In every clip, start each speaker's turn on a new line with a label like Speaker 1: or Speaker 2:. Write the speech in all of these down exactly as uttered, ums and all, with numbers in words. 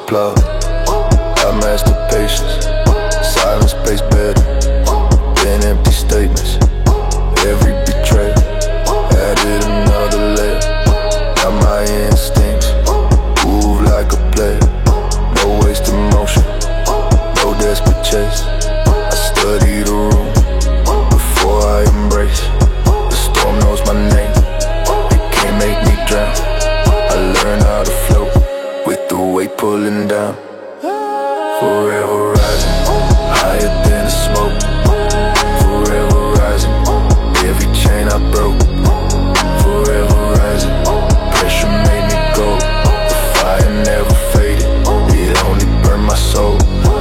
Speaker 1: plug. I master patience. Silence pays better than empty statements. Every betrayal added another layer. Now my instincts move like a player. No wasted motion, no desperate chase. I study the room before I embrace. The storm knows my name, it can't make me drown. I learn how to float with the weight pulling down. Forever rising, higher than the smoke. Forever rising, every chain I broke. Forever rising, pressure made me go. The fire never faded, it only burned my soul.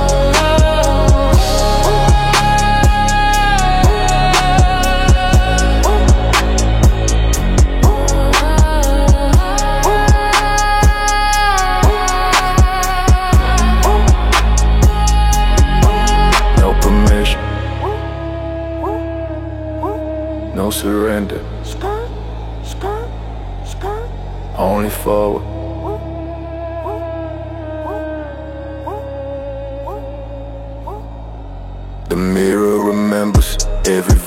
Speaker 1: No surrender, only forward. The mirror remembers every